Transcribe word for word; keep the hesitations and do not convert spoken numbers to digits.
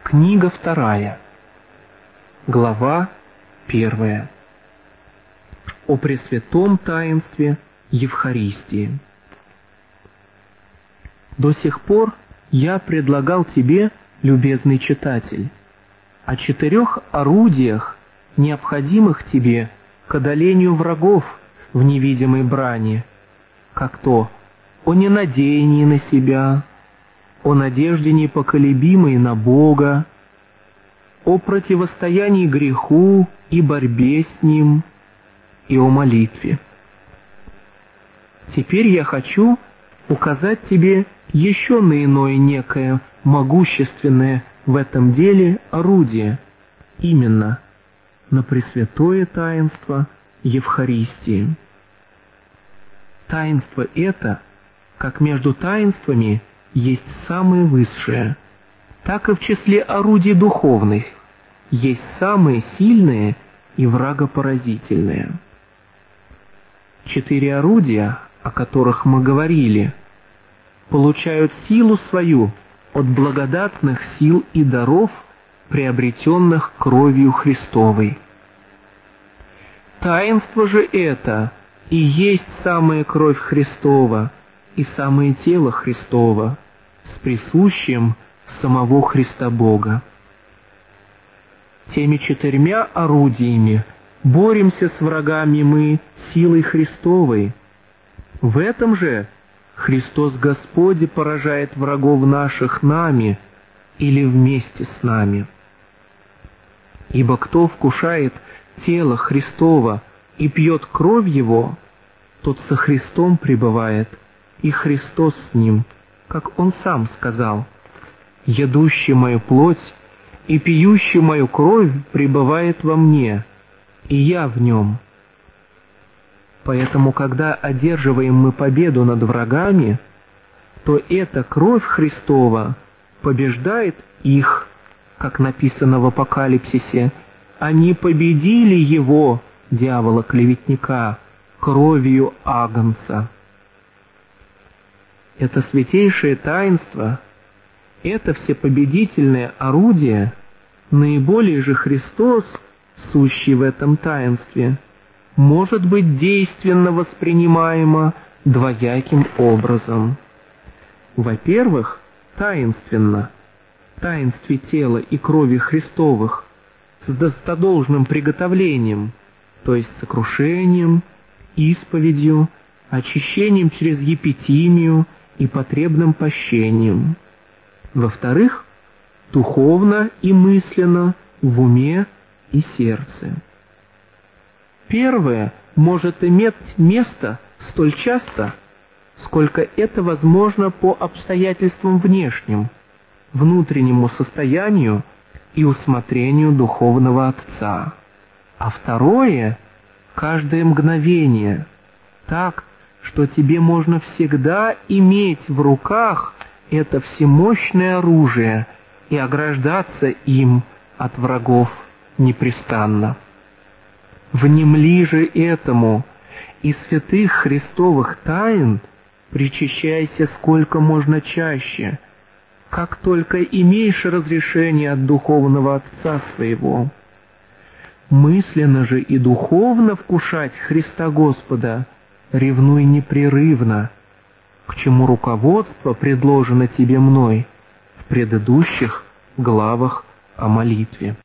Книга вторая, глава первая. О пресвятом таинстве Евхаристии. До сих пор я предлагал тебе, любезный читатель, о четырех орудиях, необходимых тебе к одолению врагов в невидимой брани, как то о ненадеянии на себя, о надежде непоколебимой на Бога, о противостоянии греху и борьбе с ним, и о молитве. Теперь я хочу указать тебе еще на иное некое могущественное в этом деле орудие, именно на пресвятое таинство Евхаристии. Таинство это, как между таинствами, есть самое высшее, так и в числе орудий духовных есть самые сильные и врагопоразительные. Четыре орудия, о которых мы говорили, получают силу свою от благодатных сил и даров, приобретенных кровью Христовой. Таинство же это и есть самая кровь Христова и самое тело Христово, с присущим самого Христа Бога. Теми четырьмя орудиями боремся с врагами мы силой Христовой. В этом же Христос Господь поражает врагов наших нами или вместе с нами. Ибо кто вкушает тело Христова и пьет кровь Его, тот со Христом пребывает, и Христос с ним, как Он сам сказал: «Едущий мою плоть и пьющий мою кровь пребывает во мне, и я в нем». Поэтому, когда одерживаем мы победу над врагами, то эта кровь Христова побеждает их, как написано в Апокалипсисе: «Они победили его, дьявола-клеветника, кровью Агнца». Это святейшее таинство, это всепобедительное орудие, наиболее же Христос, сущий в этом таинстве, может быть действенно воспринимаемо двояким образом. Во-первых, таинственно, таинстве тела и крови Христовых, с достодолжным приготовлением, то есть сокрушением, исповедью, очищением через епитимию и потребным пощением. Во-вторых, духовно и мысленно, в уме и сердце. Первое может иметь место столь часто, сколько это возможно по обстоятельствам внешним, внутреннему состоянию и усмотрению духовного Отца. А второе — каждое мгновение, так, что тебе можно всегда иметь в руках это всемощное оружие и ограждаться им от врагов непрестанно. Внемли же этому и святых Христовых тайн причащайся сколько можно чаще, как только имеешь разрешение от духовного Отца своего. Мысленно же и духовно вкушать Христа Господа ревнуй непрерывно, к чему руководство предложено тебе мной в предыдущих главах о молитве.